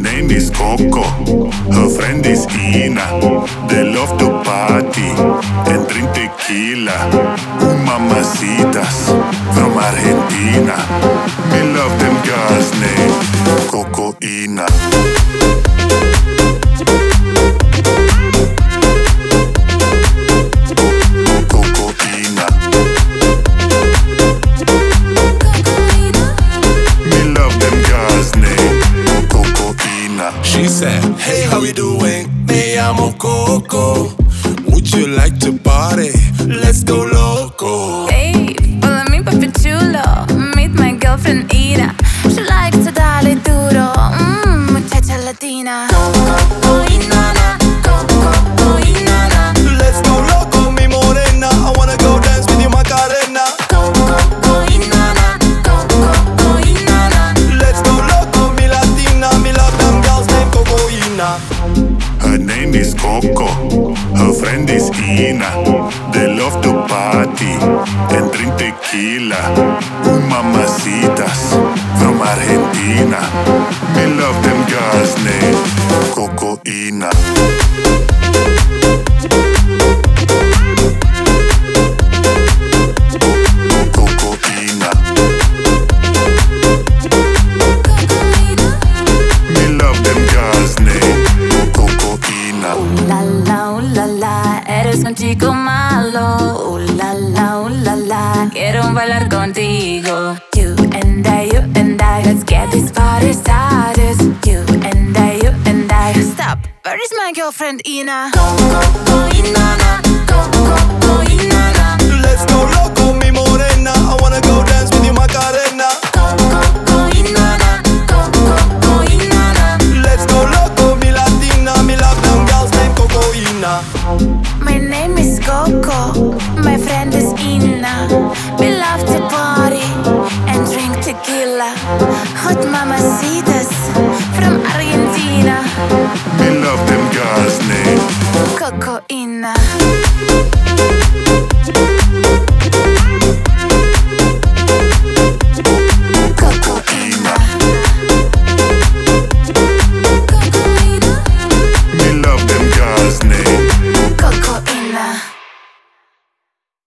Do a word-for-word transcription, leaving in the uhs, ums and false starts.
name is Coco, her friend is Ina. They love to party and drink tequila. Ooh, mamacitas from Argentina. Me love them girls named Coco Ina. She said, hey, how you doing? Me llamo Coco. Would you like to party? Let's go loco. Hey, follow me, papi chulo. Meet my girlfriend Ina. She likes to darle duro. Mmm, muchacha latina. Coco, Inana. Coco, Inana. Let's go loco, mi morena. I wanna go dance with you, Macarena. Coco, Inana. Coco, Inana. Let's go loco, mi latina. Me love them girls named Coco Ina. Her name is Coco, her friend is Ina. They love to party and drink tequila. Ooh, mamacitas from Argentina. Me love them girls named Coco Ina. Coco Ina. Me love them girls named Coco Ina. Ooh la la, ooh la la, eres un chico malo. Ooh la la, ooh la la, quiero bailar contigo. You and I, you and I, let's get this party started. You and I, you and I. Stop, where is my girlfriend Ina? Coco, Inana. Coco, Inana. Let's go loco, mi morena. I wanna go dance with you, Macarena. Coco, Inana. Coco, Inana. Let's go loco, mi latina. Me love them girls named Coco Ina. My name is Coco, my friend is Ina. We love to party and drink tequila. Hot mamacitas from Argentina. Me love them girls named